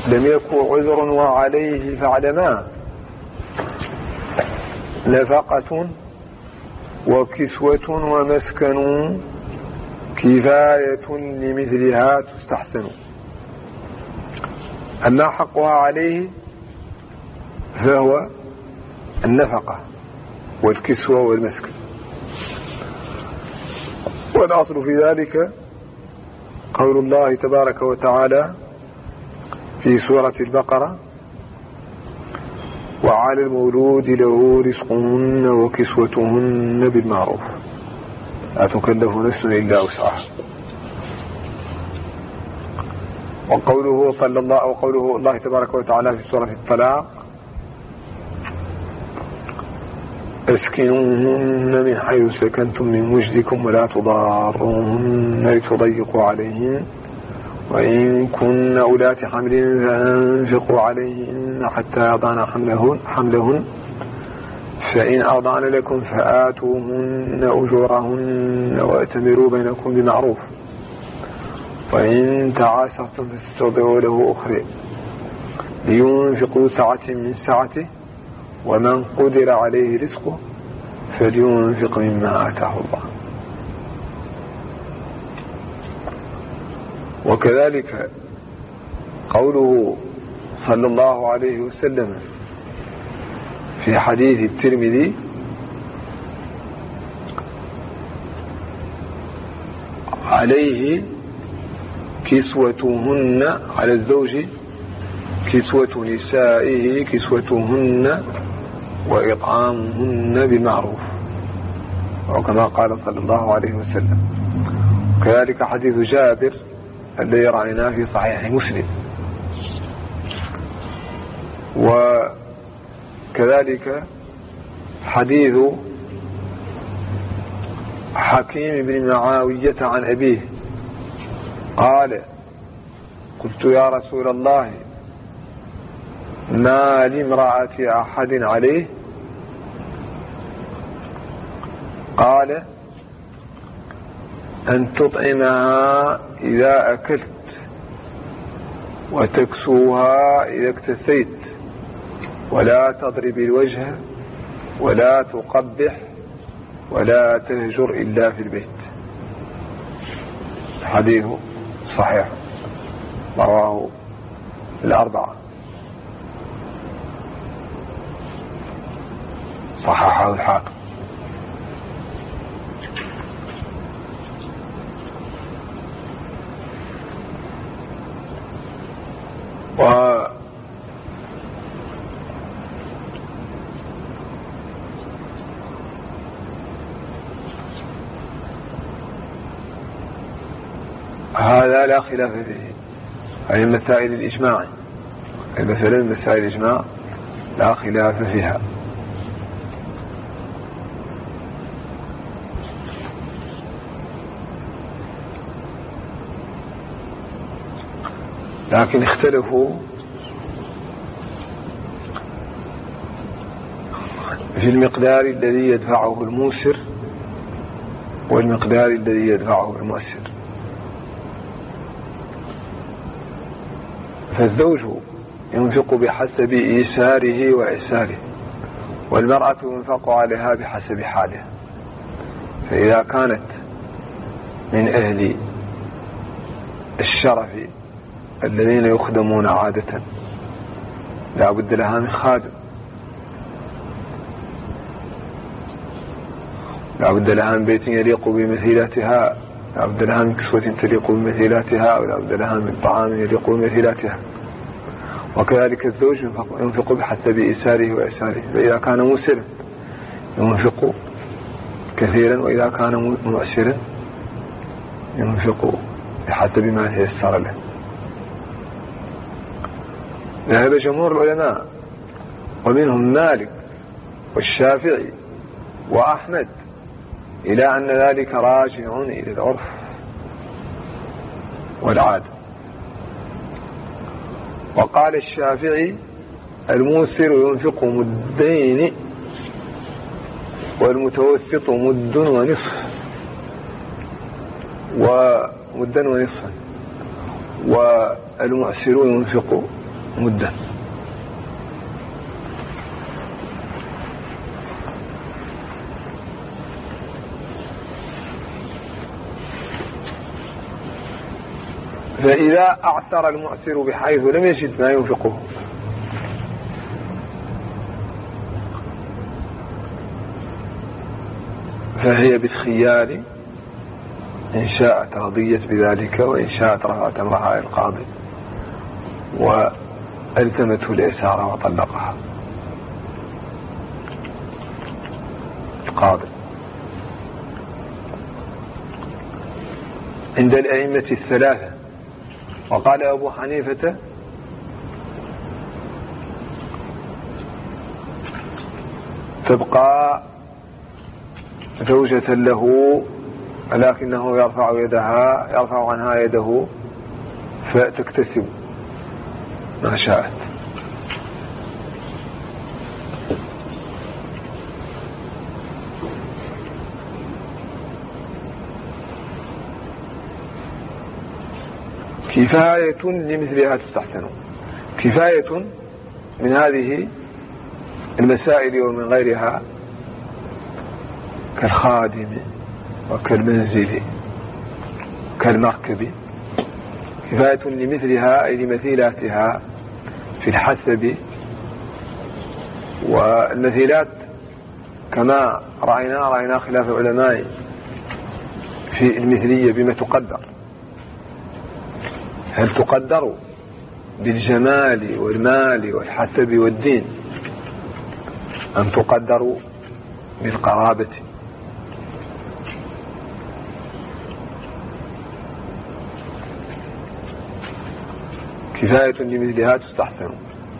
لم يكن عذر وعليه فعلما نفقة وكسوة ومسكن كفاية لمثلها تستحسن. أما حقها عليه فهو النفقة والكسوة والمسكن. والأصل في ذلك قول الله تبارك وتعالى في سورة البقرة: وعلى المولود له رزقهن وكسوتهن بالمعروف لا تكلف نفس إلا وسعها. وقوله الله تبارك وتعالى في سورة الطلاق: اسكنوهن من حيث سكنتم من وجدكم ولا تضاروهن لتضيقوا عليهن وإن كن أولات حمل فأنفقوا عليهن حتى يضعن حملهن فإن أرضعن لكم فآتوهن أجورهن وأتمروا بينكم بمعروف وإن تعاسرتم فاستودعوا له أخرى لينفقوا سعة من سعته ومن قدر عليه رزقه فلينفق مما آتاه الله. وكذلك قوله صلى الله عليه وسلم في حديث الترمذي: عليه كسوتهن، على الزوج كسوة نسائه كسوتهن وإطعامهن بالمعروف، وكما قال صلى الله عليه وسلم. كذلك حديث جابر الذي رأيناه في صحيح مسلم. وكذلك حديث حكيم بن معاوية عن أبيه قال: قلت يا رسول الله ما لامرأة أحد عليه؟ قال: أن تطعمها إذا أكلت وتكسوها إذا اكتسيت ولا تضرب الوجه ولا تقبح ولا تهجر إلا في البيت. حديث صحيح رواه الأربعة، صححه الحاكم. هذا لا خلاف فيه، هذه مسائل الإجماع، مثلا مسائل الإجماع لا خلاف فيها. لكن اختلفوا في المقدار الذي يدفعه الموسر والمقدار الذي يدفعه المؤسر. فالزوج ينفق بحسب إيساره وإعساره، والمرأة ينفق عليها بحسب حالها. فإذا كانت من أهل الشرف الذين يخدمون عادة لا بد لها من خادم، لا بد لها من بيت يليق بمثيلاتها، لا بد لها من كسوة تليق بمثيلاتها، ولا بد لها من طعام يليق بمثيلاتها. وكذلك الزوج ينفق بحسب إيساره وإعساره، فإذا كان موسرا ينفق كثيرا، وإذا كان مؤسرا ينفق بحسب ما تيسر له. ذهب جمهور العلماء ومنهم مالك والشافعي وأحمد إلى أن ذلك راجع إلى العرف والعادة. وقال الشافعي: الموسر ينفق مدين والمتوسط مد ونصف ومدا ونصفا، والمؤسر ينفق مدة. فإذا أعسر المعسر بحيث لم يجد ما ينفقه فهي بالخيار، إن شاءت رضيت بذلك وإن شاءت رفعت أمرها إلى القاضي وألزمته الإسارة وطلقها القاضي. عند الأئمة الثلاثة وقال أبو حنيفة تبقى زوجة له ولكنه يرفع عنها يده فتكتسب ما شاءت. كفاية لمثلها تستحسن. كفاية من هذه المسائل ومن غيرها كالخادم وكالمنزل كالمركب. كفاية لمثلها أي لمثيلاتها في الحسب. والمثيلات كما رأينا خلاف العلماء في المثلية بما تقدر، هل تقدر بالجمال والمال والحسب والدين أم تقدر بالقرابة؟ كفاية لمثلها تستحسن.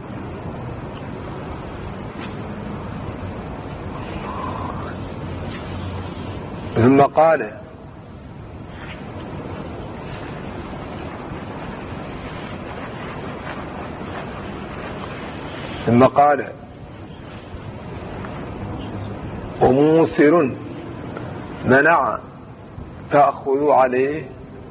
ثم قال وموسر منع تأخذ عليه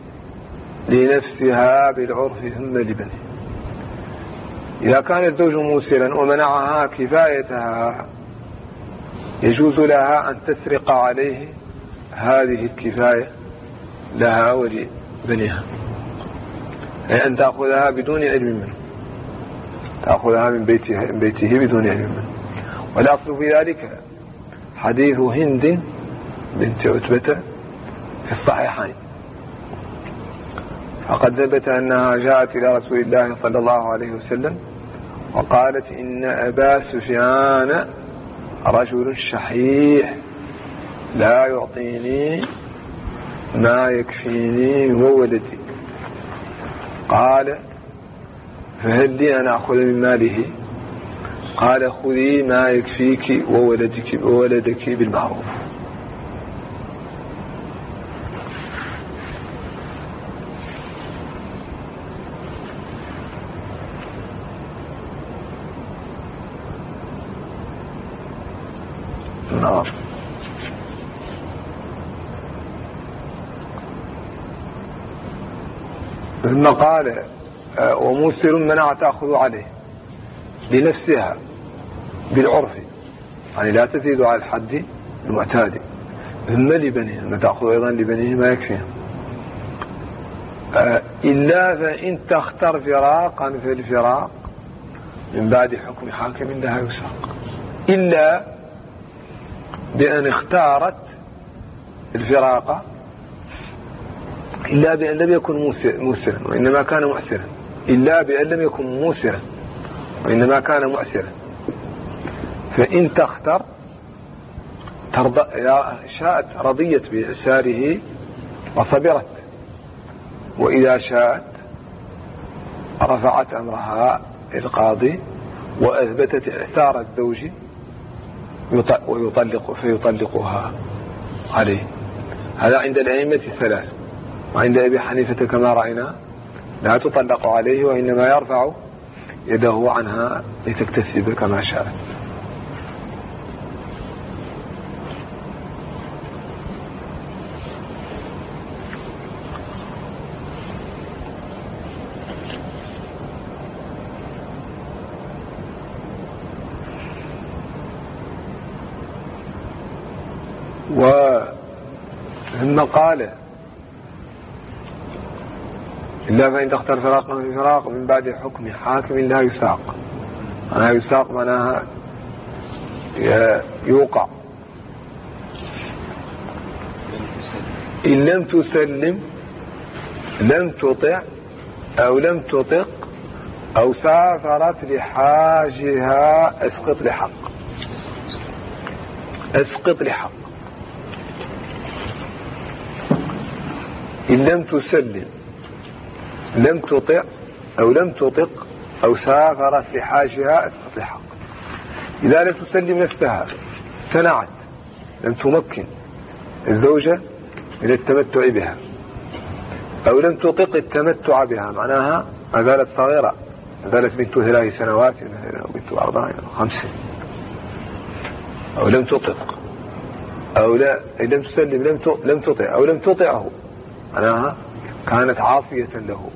لنفسها بالعرف ثم لبنه. إذا كان الزوج موسرا ومنعها كفايتها يجوز لها أن تسرق عليه هذه الكفاية لها ولبنها، أي أن تأخذها بدون علم منه، تأخذها من بيته بدون علم منه. والأصل في ذلك حديث هند بنت عتبة في الصحيحين، فقد ثبت أنها جاءت إلى رسول الله صلى الله عليه وسلم وقالت إن أبا سفيان رجل شحيح لا يعطيني ما يكفيني وولدي. قال فهل لي أن أخذ من ماله؟ قال خذي ما يكفيك وولدك بالمعروف. ثم قال وموسر منع تأخذ عليه لنفسها بالعرف، يعني لا تزيد على الحد المعتاد. ثم لبنيه، ما تأخذ أيضا لبنيه ما يكفيه. إلا فإن تختر فراقا في الفراق من بعد حكم حاكم لها يساق. إلا بأن اختارت الفراق، إلا بأن لم يكن موسرا وإنما كان مؤسرا. إلا بأن لم يكن موسرا وإنما كان مؤسرا. فإن تختر ترضى، إذا شاءت رضيت بإعساره وصبرت، وإذا شاءت رفعت أمرها القاضي وأثبتت إعسار الزوج فيطلقها عليه. هذا عند الأئمة الثلاث. وعند أبي حنيفة كما رأينا لا تطلق عليه وإنما يرفع يده عنها لتكتسب كما شاءت. ثم قال إلا فإن تختار فراقا في فراق من بعد حكم حاكم لا يساق. أنا يساق معناها يوقع. إن لم تسلم لم تطع أو لم تطق أو سافرت لحاجها اسقط لحق. اسقط لحق. إن لم تسلم لم تطع أو لم تطق أو سافرت لحاجها اسقط لحق. إذا لم تسلم نفسها امتنعت لم تمكن الزوجة من التمتع بها أو لم تطق التمتع بها معناها ما زالت صغيرة ما زالت بنت 3 سنوات أو بنت 4 أو 5 أو لم تطق أو لم تسلم لم تطع أو لم تطعه معناها كانت عاصية له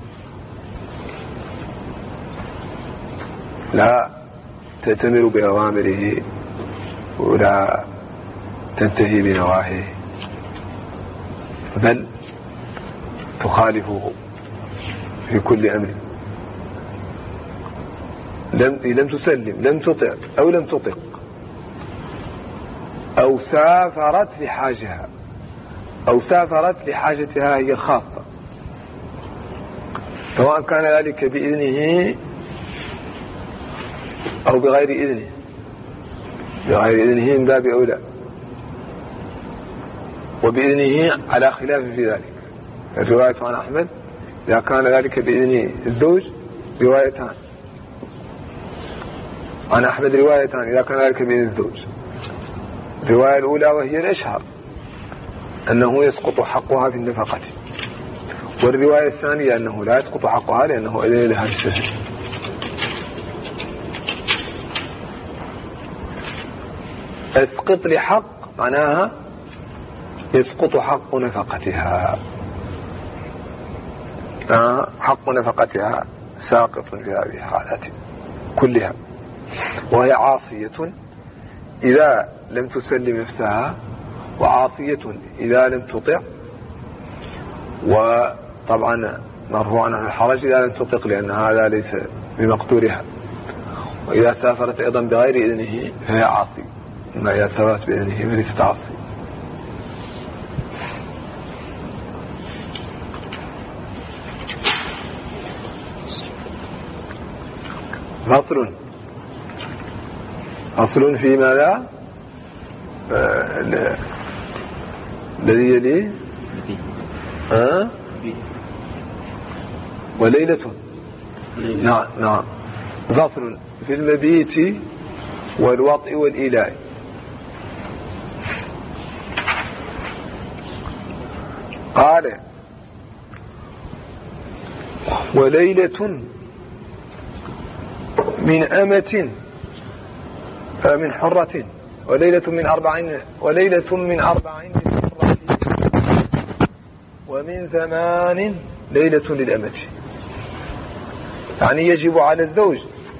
لا تأتمر بأوامره ولا تنتهي بنواهيه بل تخالفه في كل أمر. لم تسلم لم تطع أو لم تطق أو سافرت لحاجها أو سافرت لحاجتها هي خاصة سواء كان ذلك بإذنه أو بغير إذنه. بغير إذنه من باب أولى وبإذنه على خلاف في ذلك. الرواية عن أحمد إذا كان ذلك بإذن الزوج روايتان عن أحمد روايتان إذا كان ذلك بإذن الزوج. الرواية الأولى وهي الأشهر أنه يسقط حقها في النفقة والرواية الثانية أنه لا يسقط حقها لأنه إذن لها السجن. اسقط لحق معناها يسقط حق نفقتها. حق نفقتها ساقط في هذه الحالات كلها وهي عاصية إذا لم تسلم نفسها وعاصية إذا لم تطع وطبعا مرفوعا عن الحرج إذا لم تطق لأن هذا ليس بمقدورها وإذا سافرت أيضا بغير إذنه فهي عاصي أما إذا سافرت بإذنه فليست عاصي. فصل في ماذا الذي يليه وليلة. نعم فصل في المبيت والوطء والإيلاء. قال وليلة من أمة من حرة وليلة من 4 ومن 8 ليلة للأمة. يعني يجب على الزوج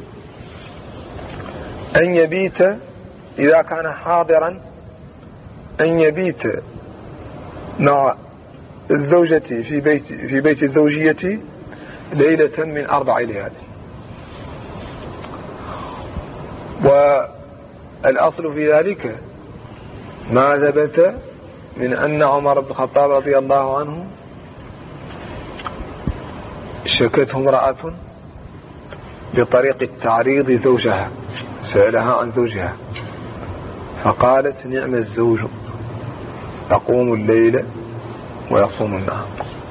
أن يبيت إذا كان حاضرا أن يبيت مع الزوجة في بيت الزوجية ليلة من 4 ليالي. والأصل في ذلك ما ثبت من أن عمر بن الخطاب رضي الله عنه شكته امرأة بطريق التعريض زوجها سألها عن زوجها فقالت نعم الزوج يقوم الليل ويصوم النهار.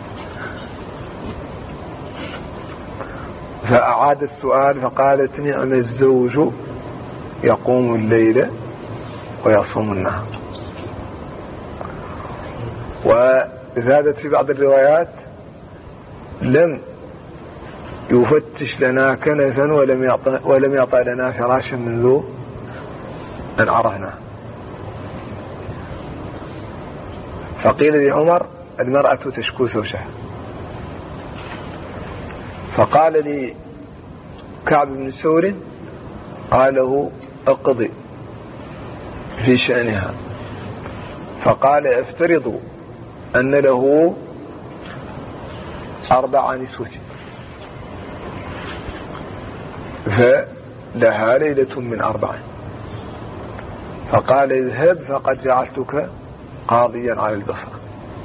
فأعاد السؤال فقالت نعم الزوج يقوم الليل ويصوم النهار. وزادت في بعض الروايات لم يفتش لنا كنفا ولم يعطى لنا فراشا منذ أن عرفنا. فقيل لعمر المرأة تشكو زوجها فقال لي كعب بن سور قال له اقضي في شأنها فقال افترضوا أن له 4 نسوة، فلها ليلة من 4، فقال اذهب فقد جعلتك قاضيا على البصرة،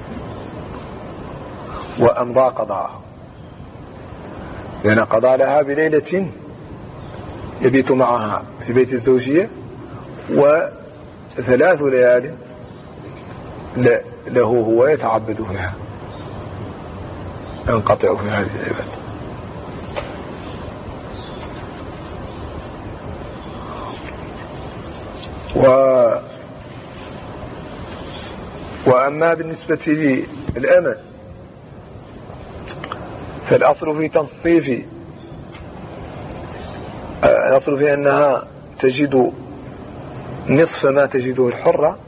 وأمضى قضاءه، لأن قضى لها بليلة يبيت معها في بيت الزوجية، و3 ليال له هو يتعبد فيها، ينقطع في هذه العبادة. وأما بالنسبة للأمة فالأصل في تنصيف الأصل في أنها تجد نصف ما تجده الحرة،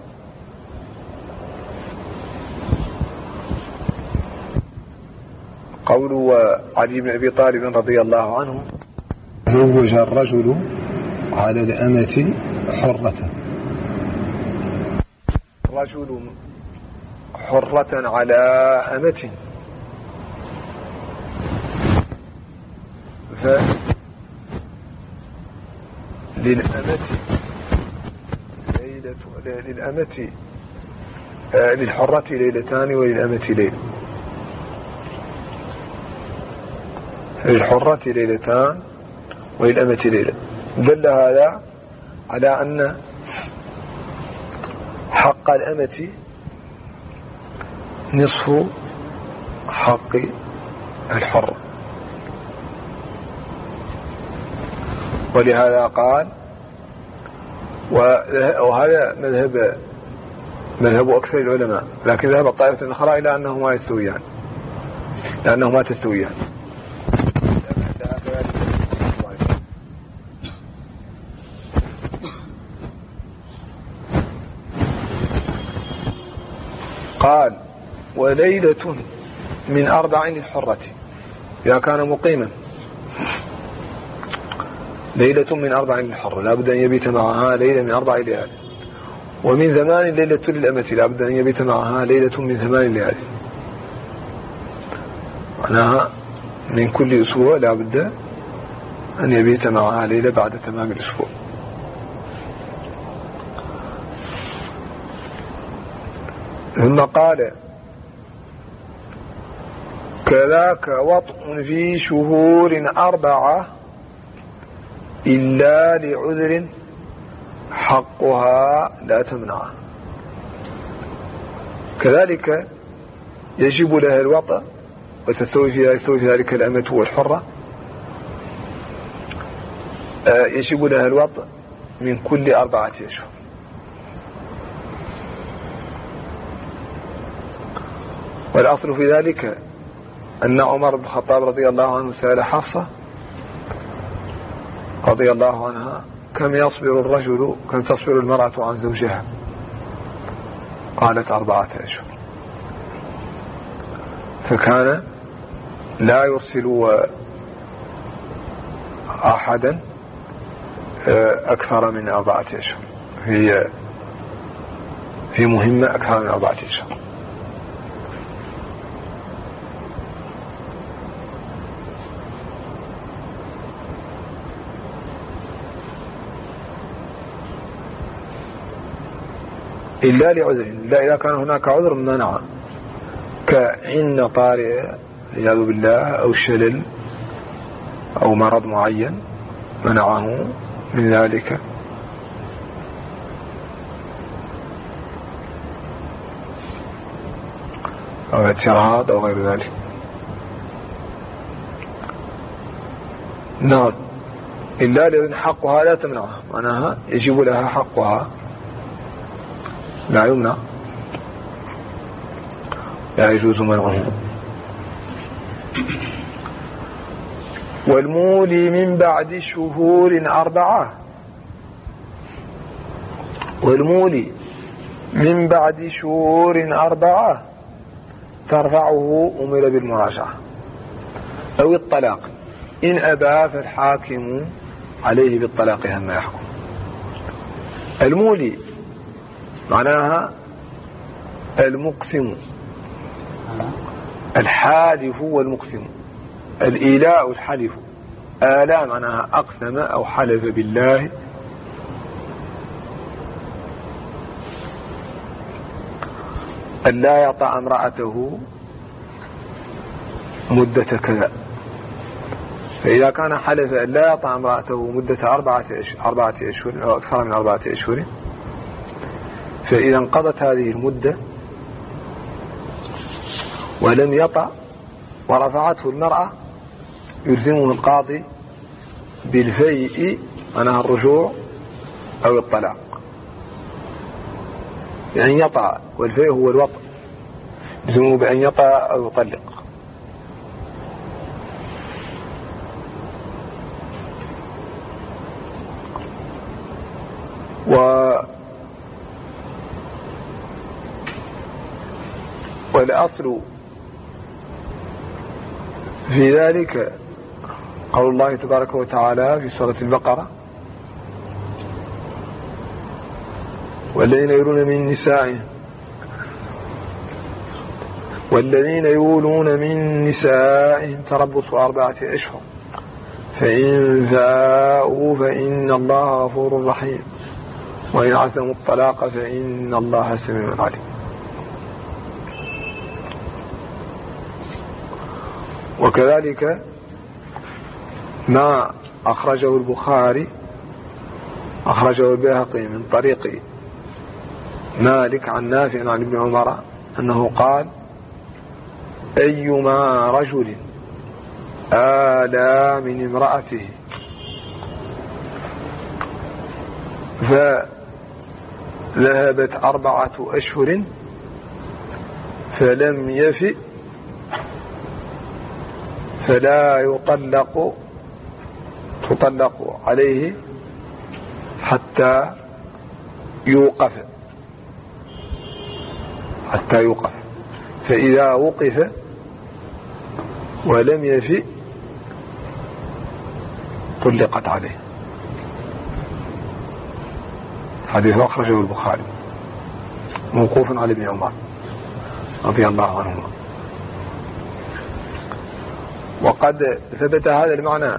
قول علي بن أبي طالب رضي الله عنه: زوج الرجل على الأمة حرة، رجل حرة على أمة، للحرة ليلتان وللأمة ليلة، للحرة ليلتان وللأمة ليلة. دل هذا على أن حق الأمة نصف حق الحر، ولهذا قال، وهذا مذهب أكثر العلماء، لكن ذهب الطائفة الأخرى إلى أنه ما يستويان، لأنه ما تستويان. قال: وليلة من 4 للحرة إذا كان مقيما، ليلة من 4 للحرة لا بد أن يبيت معها ليلة من 4 ليال، ومن 8 ليلة للأمة لا بد أن يبيت معها ليلة من 8 ليال، معناها من كل أسبوع لا بد أن يبيت معها ليلة بعد تمام الأسبوع. ثم قال: كذاك وطء في شهور 4 إلا لعذر حقها لا تمنعه. كذلك يجب لها الوطء، وتستوي في ذلك الأمة والحرة، يجب لها الوطء من كل 4 أشهر. والأصل في ذلك أن عمر بن الخطاب رضي الله عنه سأل حفصة رضي الله عنها: كم تصبر المرأة عن زوجها؟ قالت: 4 أشهر. فكان لا يرسل أحدا أكثر من 4 أشهر في مهمة أكثر من 4 أشهر. إلا لعذر، إلا إذا كان هناك عذر منع، كعن طارئ والعياذ بالله، أو شلل، أو مرض معين منعه من ذلك. أو اعتراض أو غير ذلك. نعم. إلا لأن حقها لا تمنعها، معناها يجب لها حقها لا يمنع، لا يجوز منعه. والمولي من بعد شهور 4، والمولي من بعد شهور 4 ترفعه أمر بالمراجعة أو الطلاق، إن أبى فالحاكم عليه بالطلاق هم يحكم. المولي معناها المقسم الحالف والمقسم. الإيلاء الحلف، آلاء معناها أقسم أو حلف بالله أن لا يطع امرأته مدة كذا. فإذا كان حلف أن لا يطع امرأته مدة 4 أشهر أو أكثر من 4 أشهر، فإذا انقضت هذه المدة ولم يطع ورفعته المرأة يلزمه القاضي بالفيء، معناها الرجوع أو الطلاق، يعني يطع، والفيء هو الوطء، يلزمه بأن يطع أو يطلق. والأصل في ذلك قول الله تبارك وتعالى في سورة البقرة: والذين يولون من نسائهم تربص 4 أشهر فإن فاءوا فإن الله غفور رحيم وإن عزموا الطلاق فإن الله سميع عليم. وكذلك ما أخرجه البخاري أخرجه البيهقي من طريق مالك عن نافع عن ابن عمر أنه قال: أيما رجل آلى من امرأته فذهبت 4 أشهر فلم يفئ فلا تطلق عليه حتى يوقف. فإذا وقف ولم يفئ طلقت عليه. حديث أخرجه البخاري موقوف على ابن عمر رضي الله عنهما. وقد ثبت هذا المعنى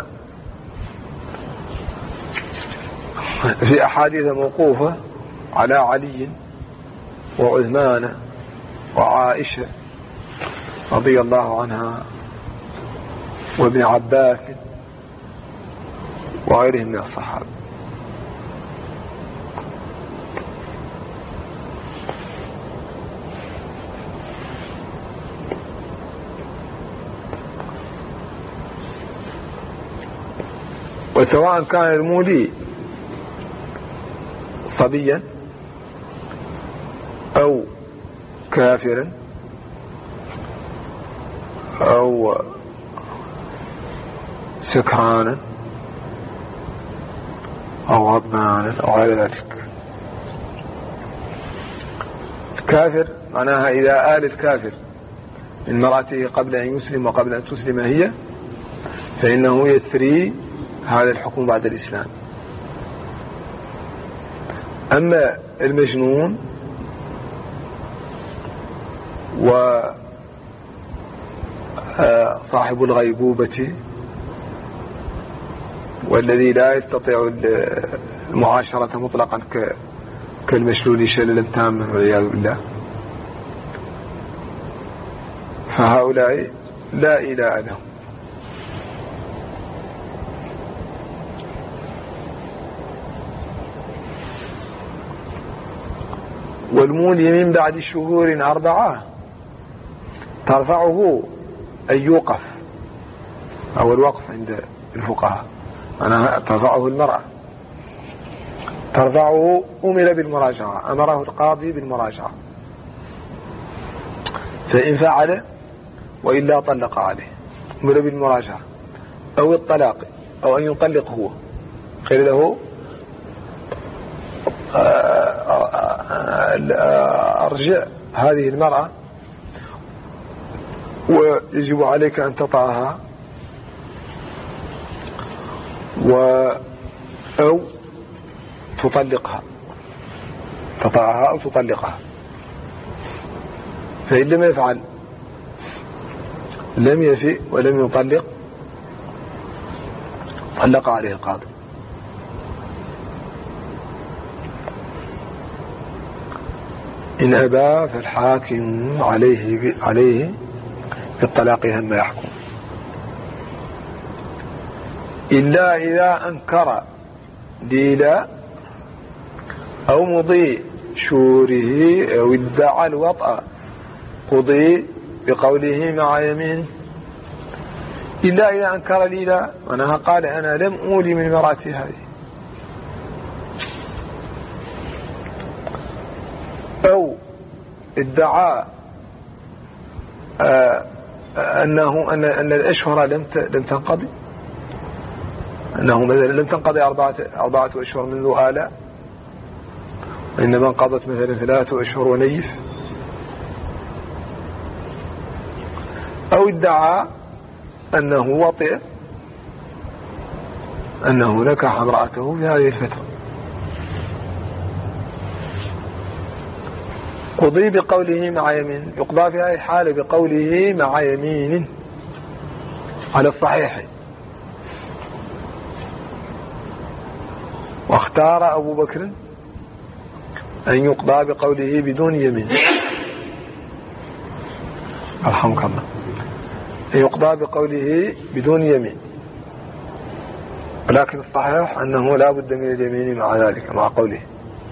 في أحاديث موقوفة على علي وعثمان وعائشة رضي الله عنها وابن عباس وغيرهم من الصحابة. وسواء كان المولي صبيا أو كافرا أو سكرانا أو غضبانا أو غير ذلك. الكافر معناها إذا آل الكافر من مرأته قبل أن يسلم وقبل أن تسلم هي فإنه يسري هذا الحكم بعد الإسلام. أما المجنون وصاحب الغيبوبة والذي لا يستطيع المعاشرة مطلقا كالمشلول شللا تاما والعياذ بالله، فهؤلاء لا إله لهم. والمولي من بعد شهور 4 ترفعه أن يوقف، أو الوقف عند الفقهاء أنا ترفعه المرأة، ترفعه أمر بالمراجعة، أمره القاضي بالمراجعة، فإن فعل وإلا طلق عليه، أمر بالمراجعة أو الطلاق أو أن يطلق هو، قيل له أرجع هذه المرأة ويجب عليك أن تطعها أو تطلقها، تطعها أو تطلقها. فإن لم يفعل لم يفئ ولم يطلق طلق عليه القاضي. إن أبى فالحاكم عليه بالطلاق هم يحكم، إلا إذا أنكر ديلا أو مضي شوره أو ادعى الوطأ قضي بقوله مع يمين. إلا إذا أنكر ديلا، معناها قال أنا لم أولي من مراتي هذه، أو ادعى أن الأشهر لم تنقضي، أنه مثلا لم تنقضي 4 أشهر منذ آلاء، وإنما انقضت مثلا 3 أشهر ونيف، أو ادعى أنه وطئ، أنه نكح امرأته في هذه الفترة، قضي بقوله مع يمين، يقضى في هذه الحالة بقوله مع يمين على الصحيح. واختار أبو بكر أن يقضى بقوله بدون يمين، رحمك الله، أن يقضى بقوله بدون يمين، ولكن الصحيح أنه لا بد من اليمين مع ذلك، مع قوله.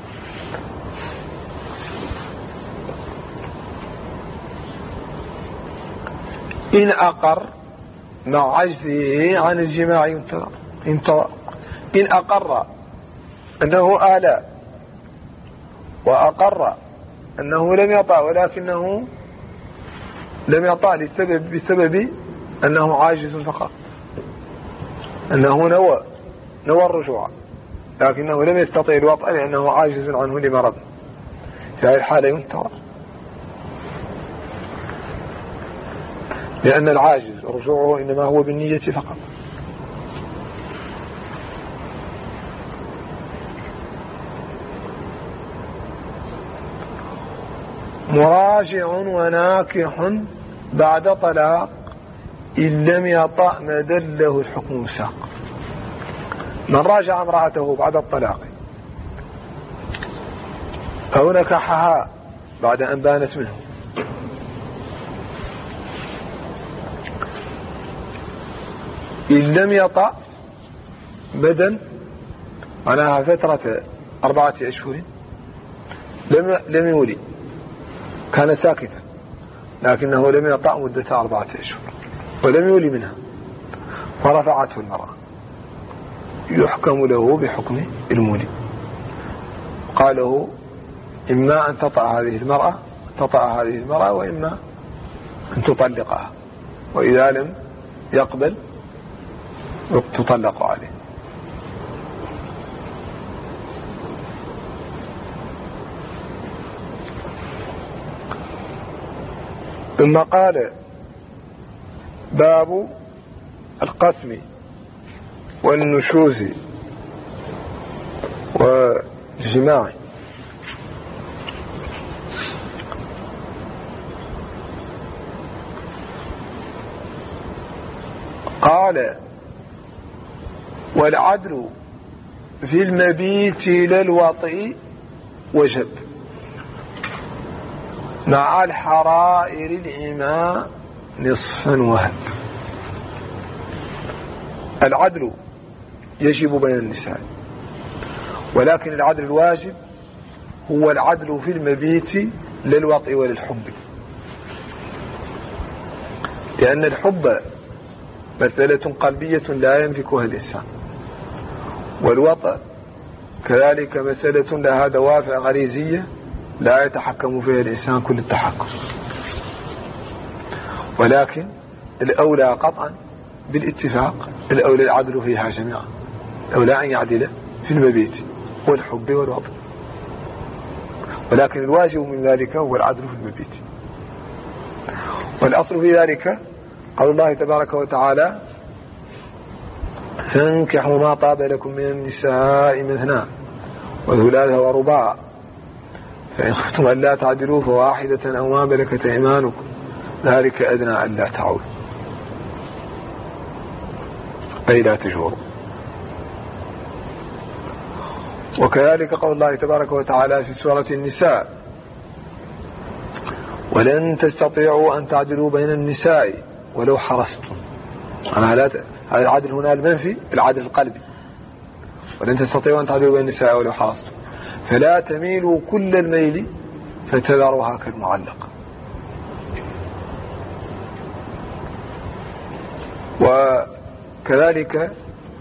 إن أقر مع عجزه عن الجماع ينتظر. إن أقر أنه آلاء، وأقر أنه لم يطع، ولكنه لم يطع بسبب أنه عاجز فقط، أنه نوى الرجوع، لكنه لم يستطيع الوطأ لأنه عاجز عنه لمرض، في هذه الحالة ينتظر، لأن العاجز رجوعه إنما هو بالنية فقط. مراجع وناكح بعد طلاق إن لم يطأ ما دله الحكم ساق. من راجع امرأته بعد الطلاق أو نكحها بعد أن بانت منه، إن لم يطأ بدل معناها فترة 4 أشهر لم يولي، كان ساكتا لكنه لم يطأ مدة 4 أشهر ولم يولي منها، فرفعته المرأة، يحكم له بحكم المولي. قاله إما أن تطأ هذه المرأة وإما أن تطلقها، وإذا لم يقبل تطلق عليه. ثم قال باب القسم والنشوز والجماع. قال والعدل في المبيت للوطئ وجب مع الحرائر الإماء نصفا وهب. العدل يجب بين النساء، ولكن العدل الواجب هو العدل في المبيت للوطئ وللحب، لأن الحب مسألة قلبية لا يملكها الإنسان، والوطئ كذلك مسألة لها دوافع غريزية لا يتحكم فيها الإنسان كل التحكم. ولكن الأولى قطعا بالاتفاق الأولى العدل فيها جميعا، الأولى أن يعدل في المبيت والحب والوطئ، ولكن الواجب من ذلك هو العدل في المبيت. والأصل في ذلك قول الله تبارك وتعالى فانكحوا ما طاب لكم من النساء مثنى وثلاث ورباع فإن خفتم ألا تعدلوا فواحدة أو ما ملكت أيمانكم ذلك أدنى ألا تعولوا. أي لا تجوروا. وكذلك قول الله تبارك وتعالى في سورة النساء: ولن تستطيعوا أن تعدلوا بين النساء ولو حرصتم. هذا العدل هنا المنفي، العدل القلبي. ولن تستطيعوا أن تعدلوا بين النساء ولو حرصتم فلا تميلوا كل الميل فتذروها كالمعلقة. وكذلك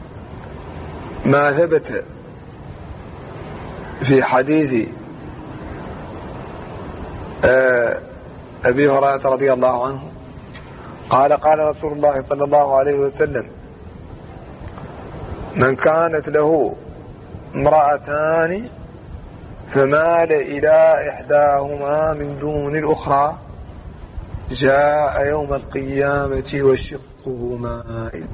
ما ثبت في حديث أبي هريرة رضي الله عنه قال: قال رسول الله صلى الله عليه وسلم: من كانت له امرأتان فمال إلى إحداهما من دون الأخرى جاء يوم القيامة وشقه مائل.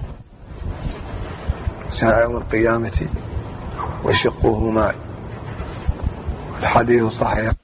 جاء يوم القيامة وشقه مائل. الحديث صحيح.